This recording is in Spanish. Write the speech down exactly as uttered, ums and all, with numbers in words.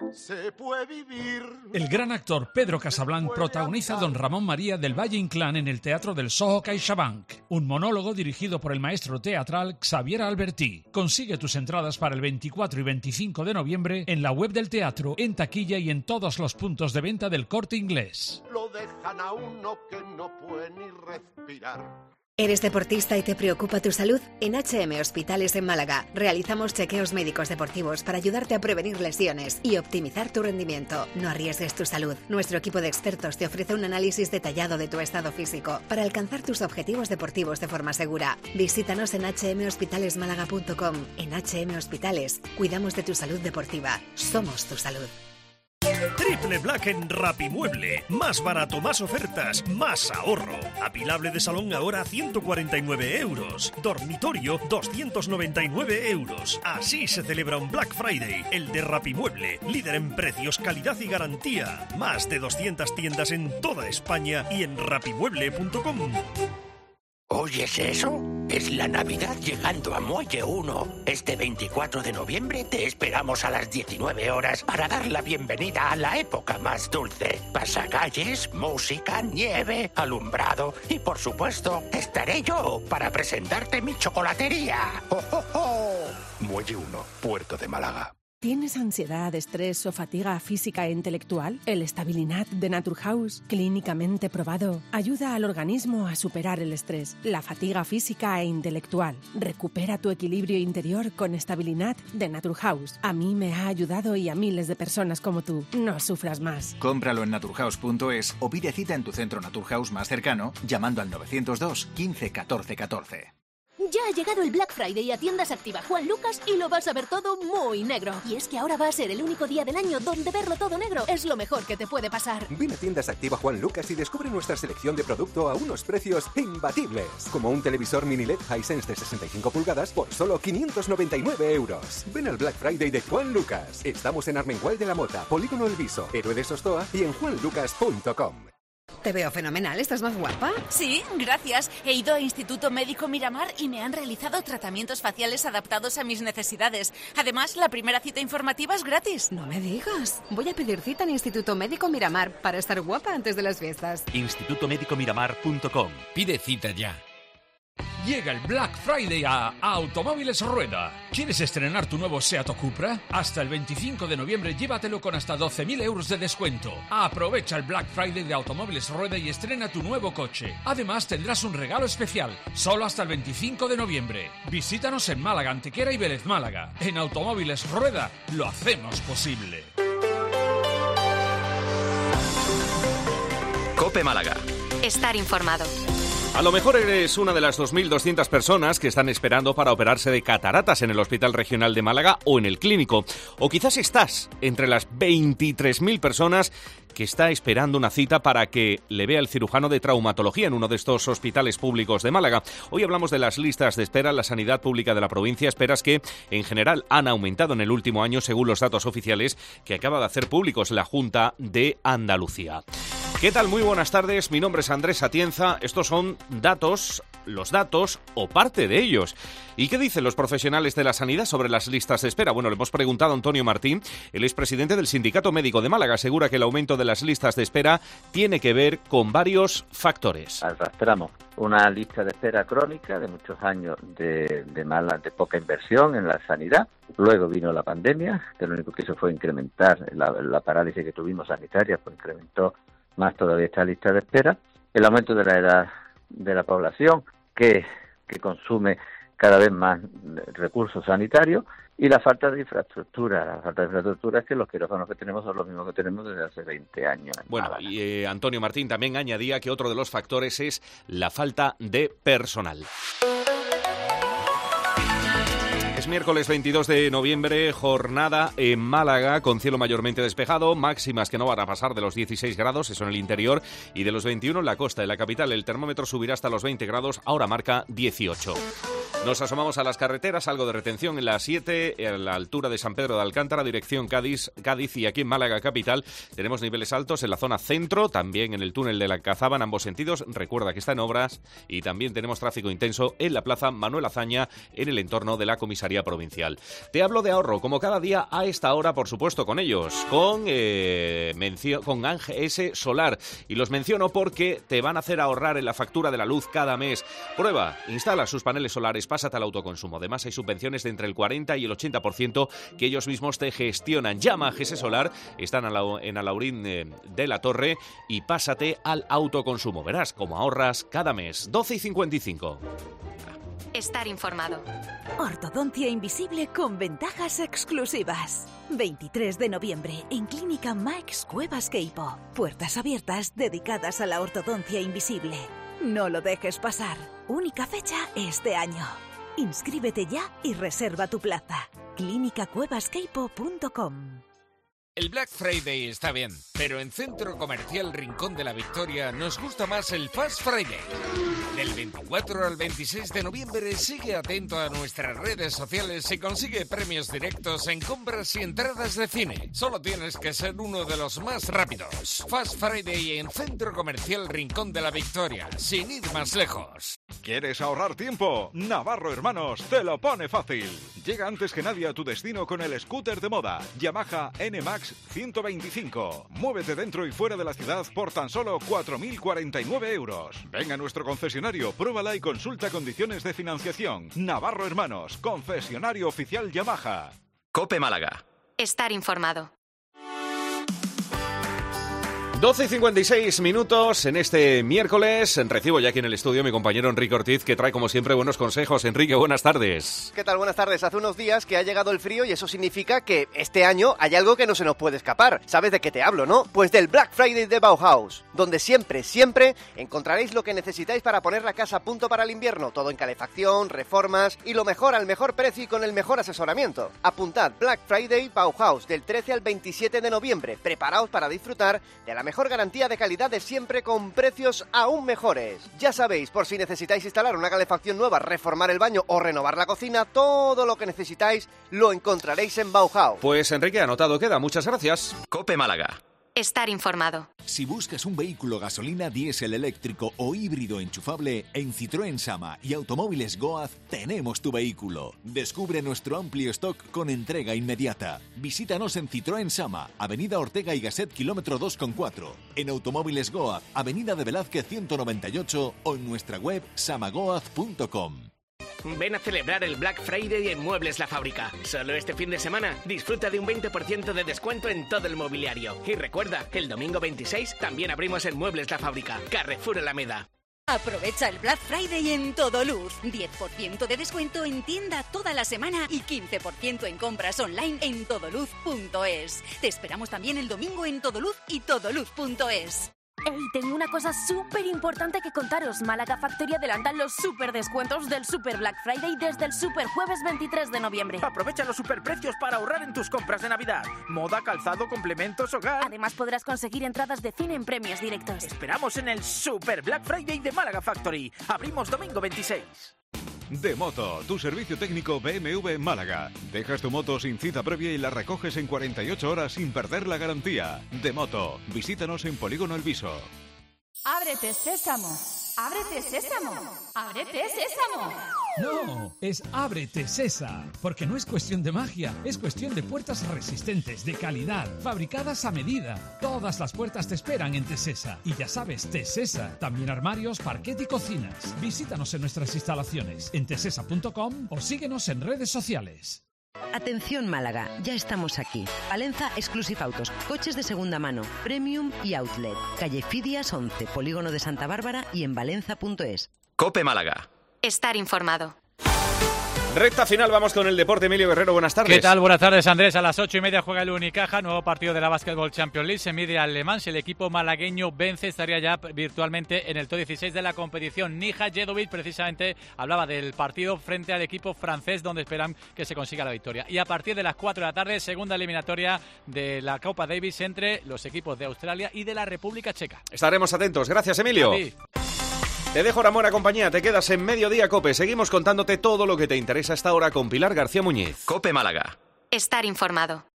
se puede vivir. El gran actor Pedro Casablanc protagoniza a Don Ramón María del Valle Inclán en el Teatro del Soho CaixaBank, un monólogo dirigido por el maestro teatral Xavier Albertí. Consigue tus entradas para el veinticuatro y veinticinco de noviembre en la web del teatro, en taquilla y en todos los puntos de venta del Corte Inglés. Lo dejan a uno que no puede ni respirar. ¿Eres deportista y te preocupa tu salud? En H M Hospitales en Málaga realizamos chequeos médicos deportivos para ayudarte a prevenir lesiones y optimizar tu rendimiento. No arriesgues tu salud. Nuestro equipo de expertos te ofrece un análisis detallado de tu estado físico para alcanzar tus objetivos deportivos de forma segura. Visítanos en h m hospitales málaga punto com. En H M Hospitales cuidamos de tu salud deportiva. Somos tu salud. Triple Black en Rapimueble. Más barato, más ofertas, más ahorro. Apilable de salón ahora a ciento cuarenta y nueve euros. Dormitorio doscientos noventa y nueve euros. Así se celebra un Black Friday, el de Rapimueble. Líder en precios, calidad y garantía. Más de doscientas tiendas en toda España y en rapimueble punto com. ¿Oyes eso? Es la Navidad llegando a Muelle uno. Este veinticuatro de noviembre te esperamos a las diecinueve horas para dar la bienvenida a la época más dulce. Pasacalles, música, nieve, alumbrado y, por supuesto, estaré yo para presentarte mi chocolatería. ¡Oh, oh, oh! Muelle uno, Puerto de Málaga. ¿Tienes ansiedad, estrés o fatiga física e intelectual? El Stabilinat de Naturhaus, clínicamente probado, ayuda al organismo a superar el estrés, la fatiga física e intelectual. Recupera tu equilibrio interior con Stabilinat de Naturhaus. A mí me ha ayudado y a miles de personas como tú. No sufras más. Cómpralo en naturhaus punto es o pide cita en tu centro Naturhaus más cercano llamando al novecientos dos quince catorce catorce. Ya ha llegado el Black Friday a Tiendas Activa Juan Lucas y lo vas a ver todo muy negro. Y es que ahora va a ser el único día del año donde verlo todo negro es lo mejor que te puede pasar. Ven a Tiendas Activa Juan Lucas y descubre nuestra selección de producto a unos precios imbatibles. Como un televisor mini L E D Hisense de sesenta y cinco pulgadas por solo quinientos noventa y nueve euros. Ven al Black Friday de Juan Lucas. Estamos en Armengual de la Mota, Polígono El Viso, Héroe de Sostoa y en juan lucas punto com. Te veo fenomenal, ¿estás más guapa? Sí, gracias. He ido a Instituto Médico Miramar y me han realizado tratamientos faciales adaptados a mis necesidades. Además, la primera cita informativa es gratis. No me digas. Voy a pedir cita en Instituto Médico Miramar para estar guapa antes de las fiestas. instituto médico miramar punto com. Pide cita ya. Llega el Black Friday a Automóviles Rueda. ¿Quieres estrenar tu nuevo Seat o Cupra? Hasta el veinticinco de noviembre llévatelo con hasta doce mil euros de descuento. Aprovecha el Black Friday de Automóviles Rueda y estrena tu nuevo coche. Además tendrás un regalo especial, solo hasta el veinticinco de noviembre. Visítanos en Málaga, Antequera y Vélez Málaga. En Automóviles Rueda lo hacemos posible. COPE Málaga. Estar informado. A lo mejor eres una de las dos mil doscientas personas que están esperando para operarse de cataratas en el Hospital Regional de Málaga o en el Clínico. O quizás estás entre las veintitrés mil personas que está esperando una cita para que le vea el cirujano de traumatología en uno de estos hospitales públicos de Málaga. Hoy hablamos de las listas de espera en la sanidad pública de la provincia, esperas que en general han aumentado en el último año según los datos oficiales que acaba de hacer públicos la Junta de Andalucía. ¿Qué tal? Muy buenas tardes, mi nombre es Andrés Atienza, estos son datos, los datos o parte de ellos. ¿Y qué dicen los profesionales de la sanidad sobre las listas de espera? Bueno, le hemos preguntado a Antonio Martín, el expresidente del Sindicato Médico de Málaga, asegura que el aumento de las listas de espera tiene que ver con varios factores. Arrastramos una lista de espera crónica de muchos años de, de, mala, de poca inversión en la sanidad. Luego vino la pandemia, que lo único que hizo fue incrementar la, la parálisis que tuvimos sanitaria, pues incrementó más todavía esta lista de espera. El aumento de la edad de la población que, que consume cada vez más recursos sanitarios y la falta de infraestructura. La falta de infraestructura es que los quirófanos que tenemos son los mismos que tenemos desde hace veinte años. Bueno, Málaga. y eh, Antonio Martín también añadía que otro de los factores es la falta de personal. Es miércoles veintidós de noviembre, jornada en Málaga con cielo mayormente despejado, máximas que no van a pasar de los dieciséis grados, eso en el interior, y de los veintiuno en la costa. En la capital el termómetro subirá hasta los veinte grados, ahora marca dieciocho. Nos asomamos a las carreteras, algo de retención en la siete, a la altura de San Pedro de Alcántara, dirección Cádiz, Cádiz y aquí en Málaga capital tenemos niveles altos en la zona centro, también en el túnel de la Cazaba en ambos sentidos, recuerda que está en obras, y también tenemos tráfico intenso en la plaza Manuel Azaña en el entorno de la comisaría provincial. Te hablo de ahorro, como cada día a esta hora, por supuesto, con ellos, con, eh, mencio- con A G S Solar, y los menciono porque te van a hacer ahorrar en la factura de la luz cada mes. Prueba, instala sus paneles solares, pásate al autoconsumo. Además, hay subvenciones de entre el cuarenta y el ochenta por ciento que ellos mismos te gestionan. Llama a G S Solar, están en Alaurín eh, de la Torre, y pásate al autoconsumo. Verás cómo ahorras cada mes. doce y cincuenta y cinco. Estar informado. Ortodoncia invisible con ventajas exclusivas. veintitrés de noviembre en Clínica Max Cuevas Queipo. Puertas abiertas dedicadas a la ortodoncia invisible. No lo dejes pasar. Única fecha este año. Inscríbete ya y reserva tu plaza. clínica cuevas queipo punto com. El Black Friday está bien, pero en Centro Comercial Rincón de la Victoria nos gusta más el Fast Friday. Del veinticuatro al veintiséis de noviembre sigue atento a nuestras redes sociales y consigue premios directos en compras y entradas de cine. Solo tienes que ser uno de los más rápidos. Fast Friday en Centro Comercial Rincón de la Victoria, sin ir más lejos. ¿Quieres ahorrar tiempo? Navarro Hermanos te lo pone fácil. Llega antes que nadie a tu destino con el scooter de moda Yamaha N Max ciento veinticinco. Muévete dentro y fuera de la ciudad por tan solo cuatro mil cuarenta y nueve euros. Ven a nuestro concesionario, pruébala y consulta condiciones de financiación. Navarro Hermanos, concesionario oficial Yamaha. COPE Málaga. Estar informado. doce y cincuenta y seis minutos en este miércoles. Recibo ya aquí en el estudio a mi compañero Enrique Ortiz, que trae como siempre buenos consejos. Enrique, buenas tardes. ¿Qué tal? Buenas tardes. Hace unos días que ha llegado el frío y eso significa que este año hay algo que no se nos puede escapar. ¿Sabes de qué te hablo, no? Pues del Black Friday de Bauhaus, donde siempre, siempre encontraréis lo que necesitáis para poner la casa a punto para el invierno. Todo en calefacción, reformas y lo mejor al mejor precio y con el mejor asesoramiento. Apuntad Black Friday Bauhaus del trece al veintisiete de noviembre. Preparaos para disfrutar de la mejor mejor garantía de calidad de siempre con precios aún mejores. Ya sabéis, por si necesitáis instalar una calefacción nueva, reformar el baño o renovar la cocina, todo lo que necesitáis lo encontraréis en Bauhaus. Pues Enrique, anotado queda. Muchas gracias. COPE Málaga. Estar informado. Si buscas un vehículo gasolina, diésel, eléctrico o híbrido enchufable, en Citroën Sama y Automóviles Goaz tenemos tu vehículo. Descubre nuestro amplio stock con entrega inmediata. Visítanos en Citroën Sama, Avenida Ortega y Gasset, kilómetro dos coma cuatro. En Automóviles Goaz, Avenida de Velázquez ciento noventa y ocho o en nuestra web samagoaz punto com. Ven a celebrar el Black Friday en Muebles La Fábrica. Solo este fin de semana disfruta de un veinte por ciento de descuento en todo el mobiliario. Y recuerda, el domingo veintiséis también abrimos en Muebles La Fábrica, Carrefour Alameda. Aprovecha el Black Friday en Todoluz. diez por ciento de descuento en tienda toda la semana y quince por ciento en compras online en todoluz punto es. Te esperamos también el domingo en Todoluz y todoluz punto es. Ey, tengo una cosa súper importante que contaros. Málaga Factory adelantan los super descuentos del Super Black Friday desde el super jueves veintitrés de noviembre. Aprovecha los superprecios para ahorrar en tus compras de Navidad. Moda, calzado, complementos, hogar. Además podrás conseguir entradas de cine en premios directos. Esperamos en el Super Black Friday de Málaga Factory. Abrimos domingo veintiséis. De Moto, tu servicio técnico B M W Málaga. Dejas tu moto sin cita previa y la recoges en cuarenta y ocho horas sin perder la garantía. De Moto, visítanos en Polígono El Viso. Ábrete, Sésamo. Ábrete, Sésamo. Ábrete, Sésamo. No, es Ábrete Sesa, porque no es cuestión de magia, es cuestión de puertas resistentes, de calidad, fabricadas a medida. Todas las puertas te esperan en Tesesa. Y ya sabes, Tesesa, también armarios, parquet y cocinas. Visítanos en nuestras instalaciones en tesesa punto com o síguenos en redes sociales. Atención Málaga, ya estamos aquí. Palenza Exclusive Autos, coches de segunda mano, premium y outlet. Calle Fidias once, Polígono de Santa Bárbara y en balenza punto es. COPE Málaga. Estar informado. Recta final, vamos con el deporte. Emilio Guerrero, buenas tardes. ¿Qué tal? Buenas tardes, Andrés. A las ocho y media juega el Unicaja, nuevo partido de la Basketball Champions League. Se mide al Le Mans. El equipo malagueño vence, estaría ya virtualmente en el top dieciséis de la competición. Nija Jedovic precisamente hablaba del partido frente al equipo francés, donde esperan que se consiga la victoria. Y a partir de las cuatro de la tarde, segunda eliminatoria de la Copa Davis entre los equipos de Australia y de la República Checa. Estaremos atentos. Gracias, Emilio. Te dejo, Ramón, a compañía, te quedas en Mediodía Cope. Seguimos contándote todo lo que te interesa hasta ahora con Pilar García Muñiz. Cope Málaga. Estar informado.